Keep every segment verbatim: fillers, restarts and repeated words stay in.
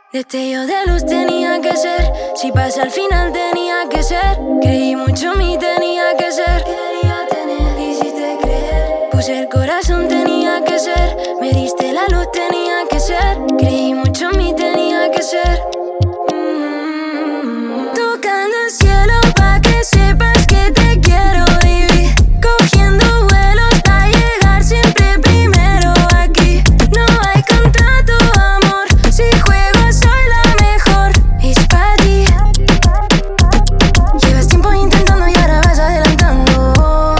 Destello de luz tenía que ser, si pasa al final tenía que ser. Creí mucho en mí, tenía que ser. Quería tener, hiciste creer. Puse el corazón, tenía que ser. Me diste la luz, tenía que ser. Creí mucho en mí, tenía que ser. mm-hmm. Tocando el cielo pa' que sepas que te quiero, baby. Cogiendo vuelos pa' llegar siempre primero. Aquí no hay contrato, amor. Si juego soy la mejor. Es pa' ti. Llevas tiempo intentando y ahora vas adelantando.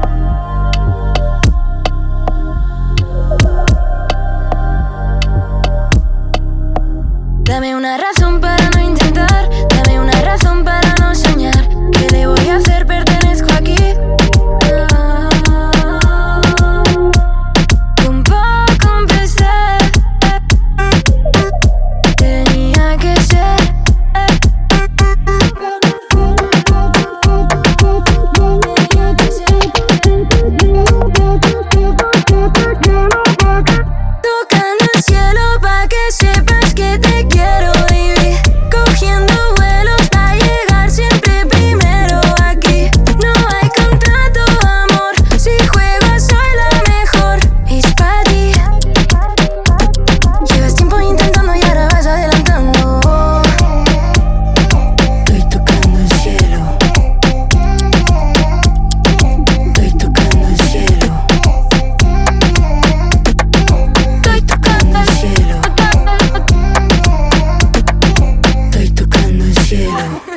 Dame una razón para no intentar. Dame una razón para no soñar. ¿Qué le voy a hacer? Pertenezco aquí. Ah, un poco empecé. Tenía que ser. Tenía que ser. Tocando el cielo pa' que sepas que te quiero, baby. Cogiendo vuelos pa' llegar siempre primero. Aquí no hay contrato, amor. Si juego soy la mejor. Es pa' ti. Llevas tiempo intentando y ahora vas adelantando. Estoy tocando el cielo. Estoy tocando el cielo. Estoy tocando el cielo. Estoy tocando el cielo.